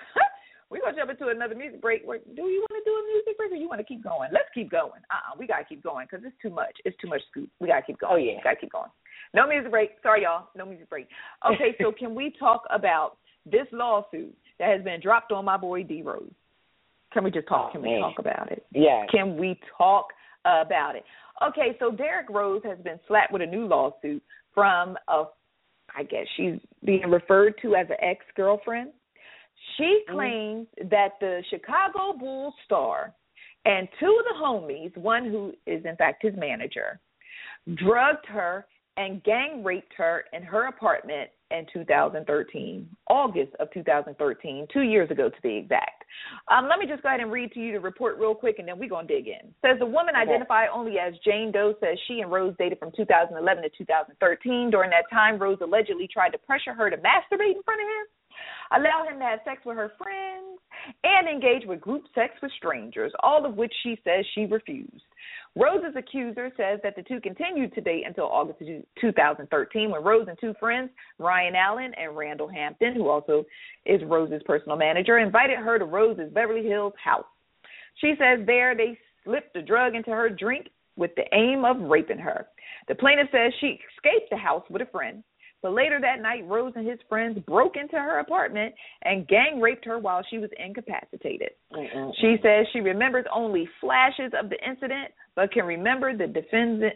another music break. Do you want to do a music break or you want to keep going? Let's keep going. We got to keep going because it's too much. It's too much scoop. We got to keep going. Oh, yeah. We got to keep going. No music break. Sorry, y'all. No music break. Okay, so can we talk about this lawsuit that has been dropped on my boy D. Rose? Can we just talk? Can we talk about it? Yeah. Can we talk about it? Okay, so Derrick Rose has been slapped with a new lawsuit from I guess she's being referred to as an ex-girlfriend. She claims that the Chicago Bulls star and two of the homies, one who is in fact his manager, drugged her and gang raped her in her apartment in 2013, August of 2013, 2 years ago to be exact. Let me just go ahead and read to you the report real quick, and then we're going to dig in. It says the woman identified only as Jane Doe says she and Rose dated from 2011 to 2013. During that time, Rose allegedly tried to pressure her to masturbate in front of him, allow him to have sex with her friends, and engage with group sex with strangers, all of which she says she refused. Rose's accuser says that the two continued to date until August of 2013 when Rose and two friends, Ryan Allen and Randall Hampton, who also is Rose's personal manager, invited her to Rose's Beverly Hills house. She says there they slipped a drug into her drink with the aim of raping her. The plaintiff says she escaped the house with a friend. But later that night, Rose and his friends broke into her apartment and gang raped her while she was incapacitated. She says she remembers only flashes of the incident, but can remember the defendants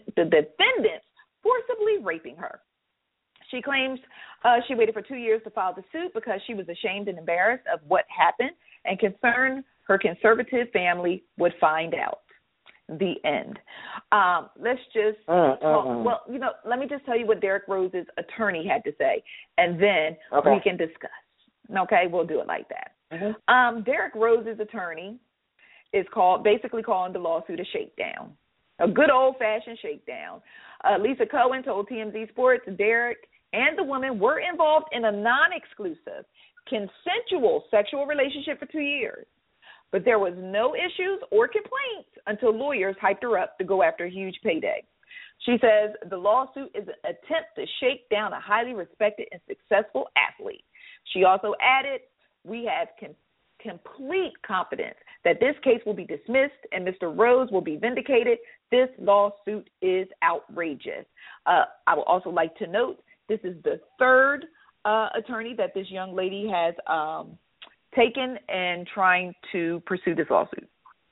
forcibly raping her. She claims she waited for 2 years to file the suit because she was ashamed and embarrassed of what happened and concerned her conservative family would find out. The end. Let's just talk. Well, you know, let me just tell you what Derrick Rose's attorney had to say, and then we can discuss. Okay, we'll do it like that. Derrick Rose's attorney is basically calling the lawsuit a shakedown, a good old-fashioned shakedown. Lisa Cohen told TMZ Sports Derrick and the woman were involved in a non-exclusive, consensual sexual relationship for 2 years. But there was no issues or complaints until lawyers hyped her up to go after a huge payday. She says the lawsuit is an attempt to shake down a highly respected and successful athlete. She also added, we have complete confidence that this case will be dismissed and Mr. Rose will be vindicated. This lawsuit is outrageous. I would also like to note this is the third attorney that this young lady has taken and trying to pursue this lawsuit.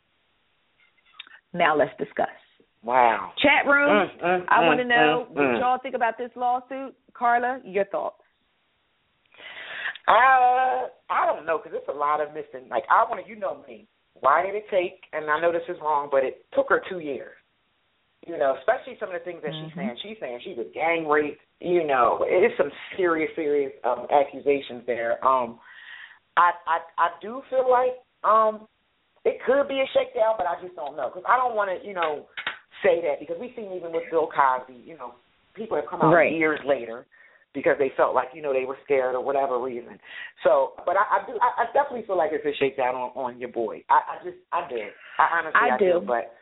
Now let's discuss. Wow. Chat room, I want to know what y'all think about this lawsuit. Carla, your thoughts? I don't know, because it's a lot of missing. Like, I want to, you know me. Why did it take, and I know this is wrong, but it took her 2 years. You know, especially some of the things that she's saying. She's saying she was gang raped. You know, it's some serious accusations there. I do feel like it could be a shakedown, but I just don't know. Because I don't want to, you know, say that because we've seen even with Bill Cosby, you know, people have come out years later because they felt like, you know, they were scared or whatever reason. So, but I definitely feel like it's a shakedown on your boy. I do. I do. But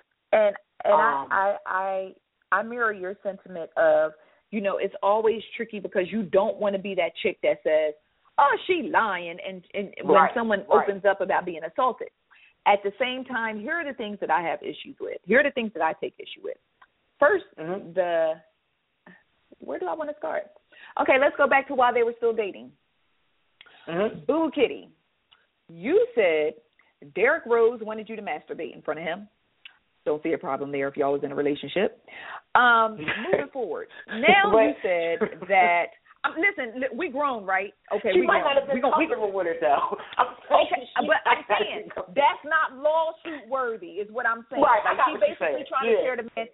I mirror your sentiment of, you know, it's always tricky because you don't want to be that chick that says, oh, she lying, and when someone opens up about being assaulted. At the same time, here are the things that I have issues with. Here are the things that I take issue with. First, where do I want to start? Okay, let's go back to while they were still dating. Boo Kitty, you said Derrick Rose wanted you to masturbate in front of him. Don't see a problem there if y'all was in a relationship. Moving forward. Now you said that, listen, we grown, right? Okay, she might not have been comfortable with it, though. Okay, but I'm saying that's not lawsuit worthy, is what I'm saying. Right, like, I got she what basically you're trying saying. to tear the man.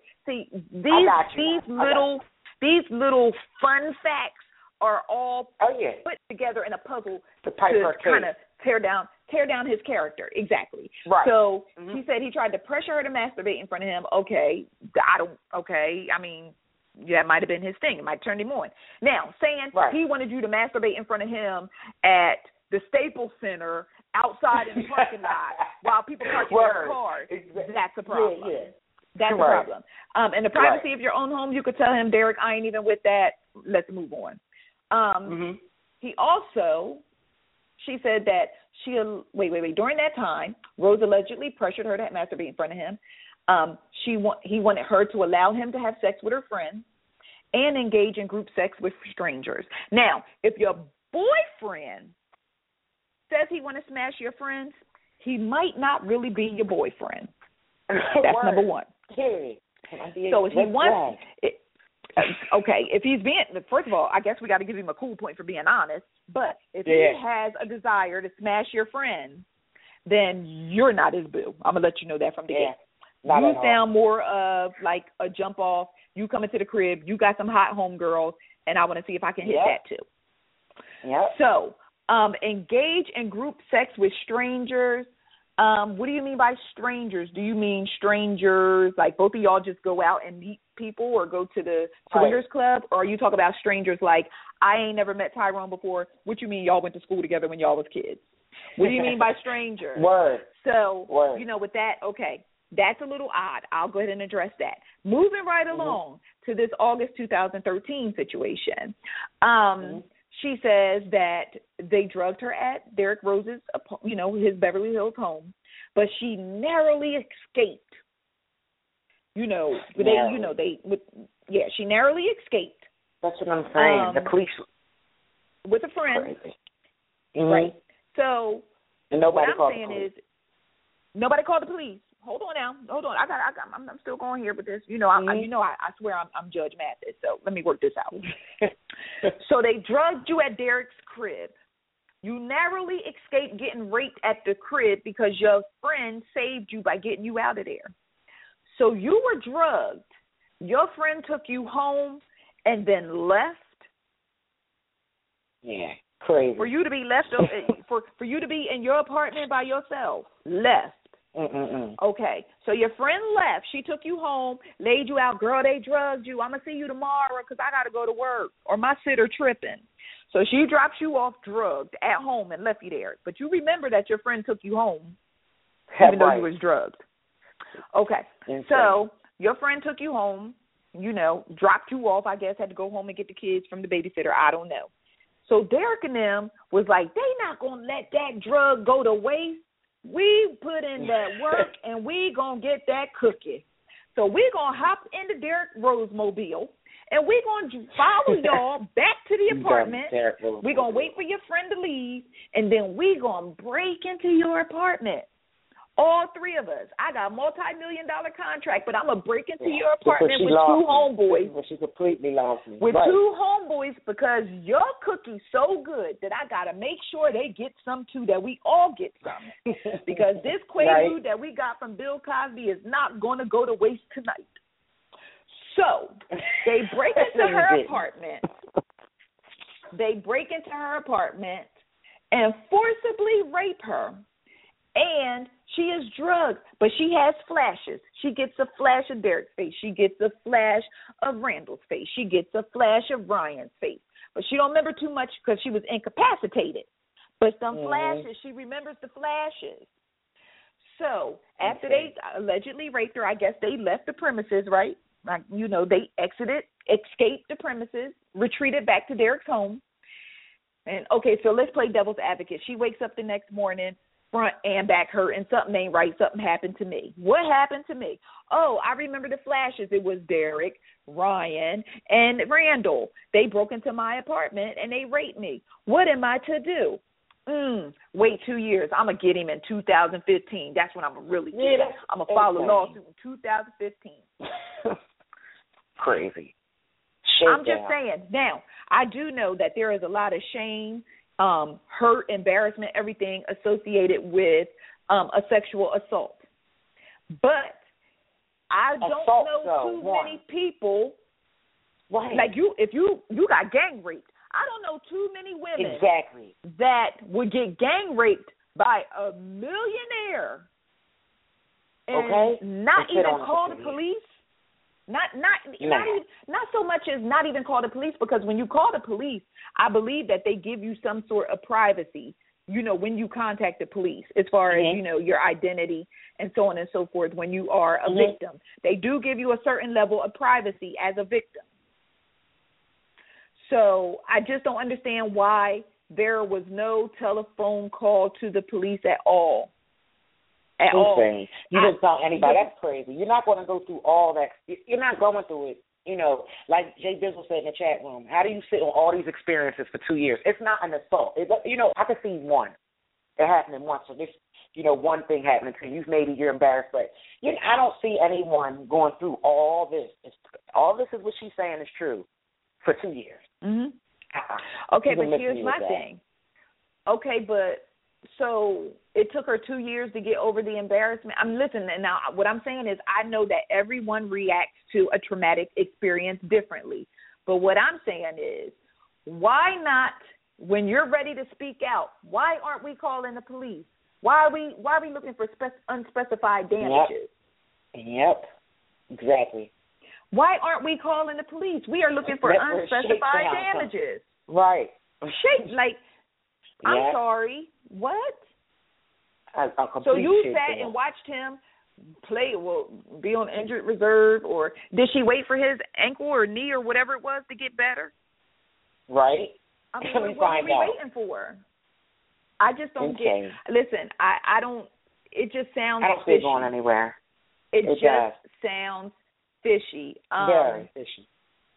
See, these little fun facts are all put together in a puzzle to kind of tear down his character. Exactly. Right. So he said he tried to pressure her to masturbate in front of him. Okay, I mean, that might have been his thing. It might turn him on. Now, saying he wanted you to masturbate in front of him at the Staples Center outside in the parking lot while people park in their cars, that's a problem. Yeah. That's a problem. In the privacy of your own home, you could tell him, Derrick, I ain't even with that. Let's move on. He also, she said that during that time, Rose allegedly pressured her to masturbate in front of him. He wanted her to allow him to have sex with her friends and engage in group sex with strangers. Now, if your boyfriend says he want to smash your friends, he might not really be your boyfriend. That's number one. So if he wants, if he's being, first of all, I guess we got to give him a cool point for being honest. But if he has a desire to smash your friend, then you're not his boo. I'm gonna let you know that from the get. You sound more of like a jump off. You come into the crib, you got some hot homegirls, and I want to see if I can hit that too. Yep. So, engage in group sex with strangers. What do you mean by strangers? Do you mean strangers, like both of y'all just go out and meet people or go to the swingers club? Or are you talking about strangers like, I ain't never met Tyrone before? What you mean y'all went to school together when y'all was kids? What do you mean by strangers? So, you know, with that, okay, that's a little odd. I'll go ahead and address that. Moving right along to this August 2013 situation. She says that they drugged her at Derrick Rose's, his Beverly Hills home, but she narrowly escaped. She narrowly escaped. That's what I'm saying. The police with a friend, right? So nobody what I'm saying is nobody called the police. Hold on now. I'm still going here with this. I swear I'm Judge Mathis. So let me work this out. So they drugged you at Derrick's crib. You narrowly escaped getting raped at the crib because your friend saved you by getting you out of there. So you were drugged. Your friend took you home and then left. Yeah, crazy. For you to be left, for you to be in your apartment by yourself, left. Okay, so your friend left. She took you home, laid you out. Girl, they drugged you. I'm going to see you tomorrow because I got to go to work or my sitter tripping. So she drops you off drugged at home and left you there. But you remember that your friend took you home even though you was drugged. Okay, so your friend took you home, dropped you off, I guess, had to go home and get the kids from the babysitter. I don't know. So Derrick and them was like, they not going to let that drug go to waste. We put in that work, and we going to get that cookie. So we going to hop into Derrick Rose mobile, and we going to follow y'all back to the apartment. We going to wait for your friend to leave, and then we going to break into your apartment. All three of us. I got a multi-million-dollar contract, but I'm going to break into your apartment with two homeboys. She completely lost me. With two homeboys because your cookie's so good that I got to make sure they get some too, that we all get some. Because this Quaalude that we got from Bill Cosby is not going to go to waste tonight. So they break into her apartment. They break into her apartment and forcibly rape her. And she is drugged, but she has flashes. She gets a flash of Derrick's face. She gets a flash of Randall's face. She gets a flash of Ryan's face. But she don't remember too much because she was incapacitated. But some flashes, she remembers the flashes. So after they allegedly raped her, I guess they left the premises, right? Like, they escaped the premises, retreated back to Derrick's home. And, okay, so let's play devil's advocate. She wakes up the next morning, front and back hurt, and something ain't right. Something happened to me. What happened to me? Oh, I remember the flashes. It was Derrick, Ryan, and Randall. They broke into my apartment and they raped me. What am I to do? Wait 2 years. I'm going to get him in 2015. That's when I'm going to really get him. I'm going to file a lawsuit in 2015. Crazy. I'm just saying. Now, I do know that there is a lot of shame, hurt, embarrassment, everything associated with a sexual assault. But I don't know too many people, like you, if you got gang raped, I don't know too many women that would get gang raped by a millionaire and not even call the police. Not so much as not even call the police, because when you call the police, I believe that they give you some sort of privacy, when you contact the police, as far as, your identity and so on and so forth. When you are a victim, they do give you a certain level of privacy as a victim. So I just don't understand why there was no telephone call to the police at all. You didn't tell anybody. That's crazy. You're not going to go through all that. You're not going through it. Like Jay Bizzle said in the chat room, how do you sit on all these experiences for 2 years? It's not an assault. I could see one. It happening once. So this, one thing happening to you. Maybe you're embarrassed, but I don't see anyone going through all this. All this is what she's saying is true for 2 years. Mm-hmm. Okay, but here's my thing. Okay, but so it took her 2 years to get over the embarrassment. I'm listening now. What I'm saying is, I know that everyone reacts to a traumatic experience differently. But what I'm saying is, why not, when you're ready to speak out, why aren't we calling the police? Why are we looking for unspecified damages? Yep. Exactly. Why aren't we calling the police? We are looking for unspecified damages. Right. I'm sorry. What? So you sat and watched him be on injured reserve, or did she wait for his ankle or knee or whatever it was to get better? Right. I mean, what are we waiting for? I just don't get. Listen, I don't. It just sounds. I don't see it going anywhere. It just sounds fishy. Very fishy.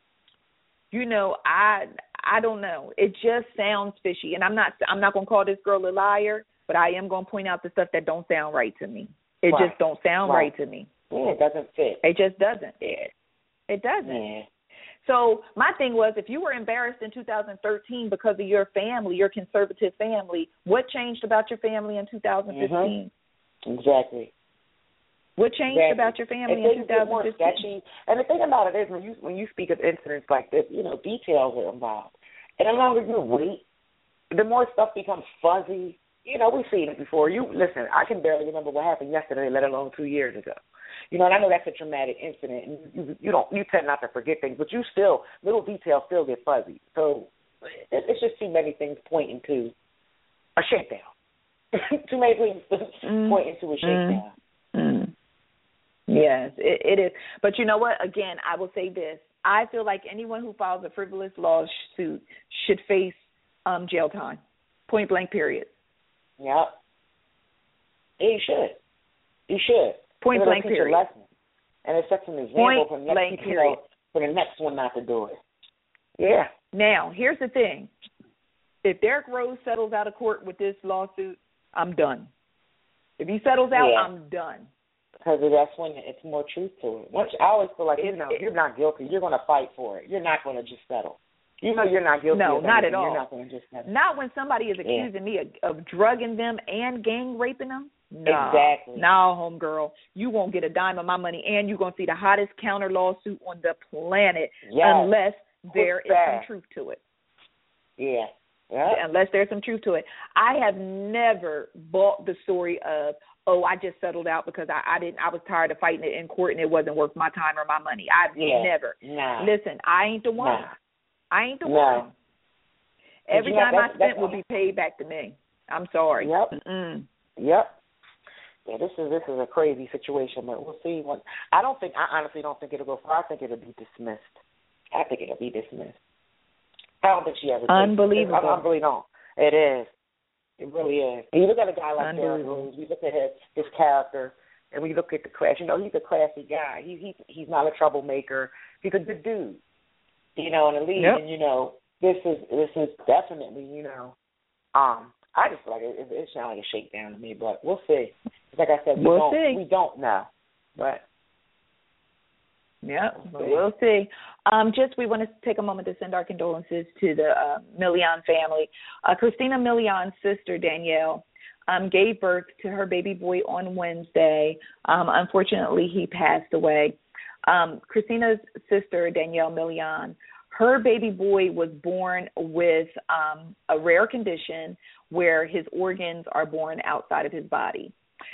I don't know. It just sounds fishy, and I'm not going to call this girl a liar, but I am going to point out the stuff that don't sound right to me. It just don't sound right to me. Yeah, it doesn't fit. It just doesn't. Yeah. It doesn't. Yeah. So my thing was, if you were embarrassed in 2013 because of your family, your conservative family, what changed about your family in 2015? Mm-hmm. Exactly. What changed about your family in 2015? And the thing about it is, when you speak of incidents like this, details are involved. And the longer you wait, the more stuff becomes fuzzy. We've seen it before. Listen, I can barely remember what happened yesterday, let alone 2 years ago. And I know that's a traumatic incident, and you tend not to forget things, but little details still get fuzzy. So it's just too many things pointing to a shakedown. Too many things pointing to a shakedown. Mm. Yes, it is. But you know what? Again, I will say this. I feel like anyone who files a frivolous lawsuit should face jail time, point blank, period. Yep. He should. Point blank, period. And it sets an example for the next one not to do it. Yeah. Now, here's the thing. If Derrick Rose settles out of court with this lawsuit, I'm done. If he settles out, I'm done. Because that's when it's more truth to it. I always feel like, you're not guilty. You're going to fight for it. You're not going to just settle. You're not guilty. No, not at all. You're not going to just settle. Not when somebody is accusing me of drugging them and gang raping them. No. Exactly. No, homegirl. You won't get a dime of my money, and you're going to see the hottest counter lawsuit on the planet unless there is some truth to it. Yeah. Unless there's some truth to it. I have never bought the story of, I just settled out because I was tired of fighting it in court and it wasn't worth my time or my money. I've never. Nah. Listen, I ain't the one. Nah. I ain't the one. Every time I spent will be paid back to me. I'm sorry. Yep. Mm-mm. Yep. Yeah, this is a crazy situation, but we'll see. I honestly don't think it'll go far. I think it'll be dismissed. I don't think she ever did. Unbelievable. I really don't. It is. It really is. And you look at a guy like Derrick Rose, we look at his character, and we look at the class. He's a classy guy. He's not a troublemaker. He's a good dude. In the league, and this is definitely I just feel like it sounds like a shakedown to me, but we'll see. Like I said, we don't know, but. Yeah, we'll see. We want to take a moment to send our condolences to the Milian family. Christina Milian's sister, Danielle, gave birth to her baby boy on Wednesday. Unfortunately, he passed away. Christina's sister, Danielle Milian, her baby boy was born with a rare condition where his organs are born outside of his body.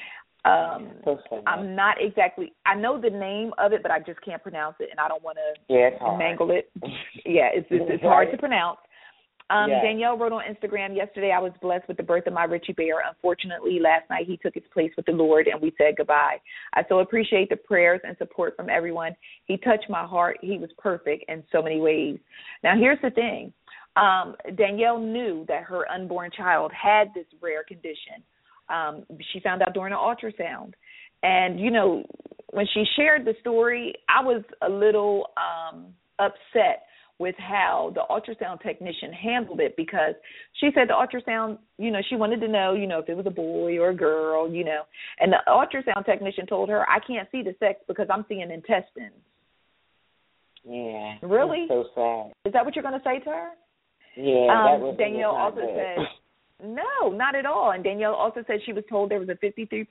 I'm not exactly, I know the name of it, but I just can't pronounce it, and I don't want to mangle it. It's hard to pronounce. Danielle wrote on Instagram yesterday, I was blessed with the birth of my Richie Bear. Unfortunately, last night he took his place with the Lord, and we said goodbye. I so appreciate the prayers and support from everyone. He touched my heart. He was perfect in so many ways. Now, here's the thing. Danielle knew that her unborn child had this rare condition. She found out during an ultrasound. And, you know, when she shared the story, I was a little upset with how the ultrasound technician handled it, because she said the ultrasound, you know, she wanted to know, you know, if it was a boy or a girl, you know. And the ultrasound technician told her, I can't see the sex because I'm seeing intestines. Yeah. Really? That's so sad. Is that what you're going to say to her? Yeah. Danielle also said, no, not at all. And Danielle also said she was told there was a 53%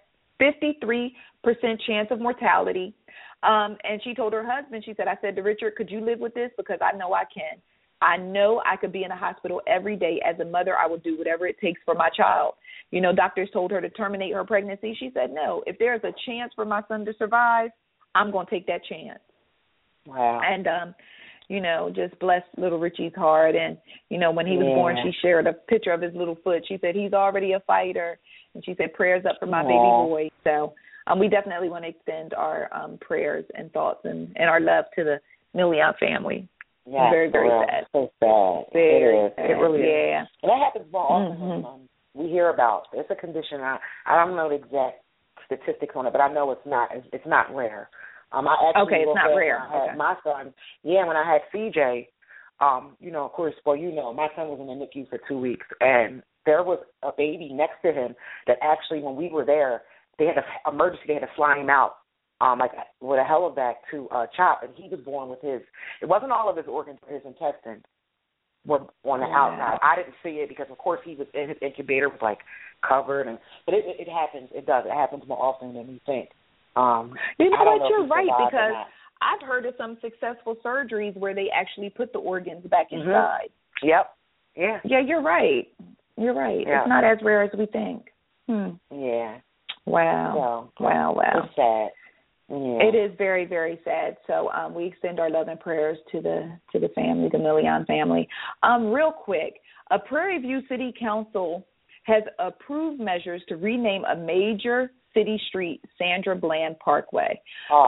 chance of mortality. And she told her husband, she said, I said to Richard, could you live with this? Because I know I can. I know I could be in a hospital every day. As a mother, I will do whatever it takes for my child. You know, doctors told her to terminate her pregnancy. She said, no, if there's a chance for my son to survive, I'm going to take that chance. Wow. And, you know, just bless little Richie's heart. And, you know, when he was born, she shared a picture of his little foot. She said, he's already a fighter. And she said, prayers up for my baby boy. So we definitely want to extend our prayers and thoughts and our love to the Milian family. Yeah, very, very sad. So sad. It is. It really is. Yeah. And that happens more often we hear about. It's a condition. I don't know the exact statistics on it, but I know it's not rare. I actually it's not rare. I had my son. Yeah, when I had CJ, you know, of course, well, you know, my son was in the NICU for 2 weeks, and there was a baby next to him that actually, when we were there, they had an emergency. They had to fly him out, like with a helivac to CHOP, and he was born with his. It wasn't all of his organs, his intestines were on the outside. I didn't see it because, of course, he was in his incubator, was like covered, but it happens. It does. It happens more often than we think. You know what? You're right, because I've heard of some successful surgeries where they actually put the organs back inside. Yep. Yeah. Yeah, you're right. You're right. Yeah. It's not as rare as we think. Yeah. Wow. So, wow. It's sad. Yeah. It is very, very sad. So we extend our love and prayers to the family, the Milian family. Real quick, a Prairie View City Council has approved measures to rename a major city street Sandra Bland Parkway.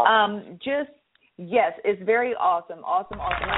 Yes, it's very awesome. Awesome.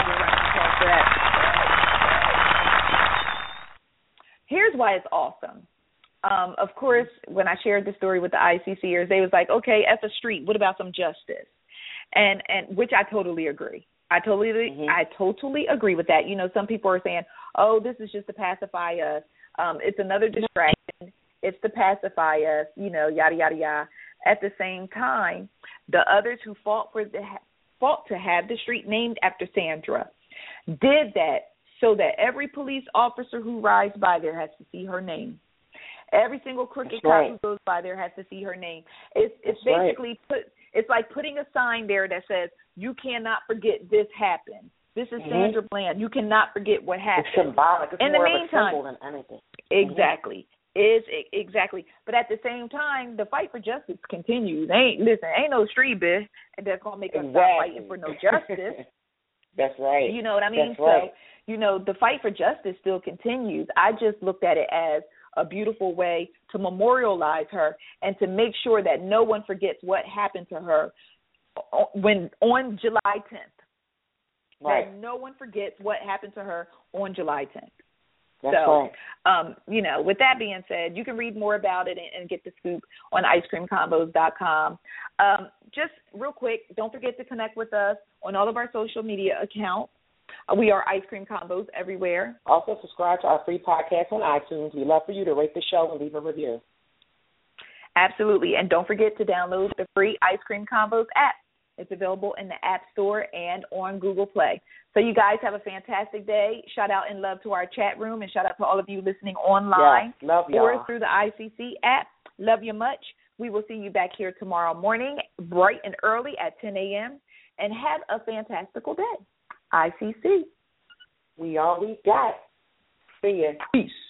Here's why it's awesome. Of course, when I shared the story with the ICCers, they was like, okay, F a street. What about some justice? And which I totally agree. I totally agree with that. You know, some people are saying, oh, this is just to pacify us. It's another distraction. It's to pacify us, you know, yada, yada, yada. At the same time, the others who fought to have the street named after Sandra did that so that every police officer who rides by there has to see her name. Every single crooked cop who goes by there has to see her name. It's basically it's like putting a sign there that says, you cannot forget this happened. This is Sandra Bland. You cannot forget what happened. It's symbolic. It's in more the meantime, of a symbol than anything. Exactly. Exactly. But at the same time, the fight for justice continues. Ain't no street bitch that's gonna make us stop fighting for no justice. That's right. You know what I mean? That's right. So, you know, the fight for justice still continues. I just looked at it as a beautiful way to memorialize her and to make sure that no one forgets what happened to her on July 10th. Right. That no one forgets what happened to her on July 10th. That's right. You know, with that being said, you can read more about it and get the scoop on icecreamcombos.com. Just real quick, don't forget to connect with us on all of our social media accounts. We are Ice Cream Combos everywhere. Also, subscribe to our free podcast on iTunes. We'd love for you to rate the show and leave a review. Absolutely. And don't forget to download the free Ice Cream Combos app. It's available in the App Store and on Google Play. So you guys have a fantastic day. Shout out and love to our chat room, and shout out to all of you listening online love y'all. or through the ICC app. Love you much. We will see you back here tomorrow morning, bright and early at 10 a.m., and have a fantastical day. ICC. We all we got. See ya. Peace.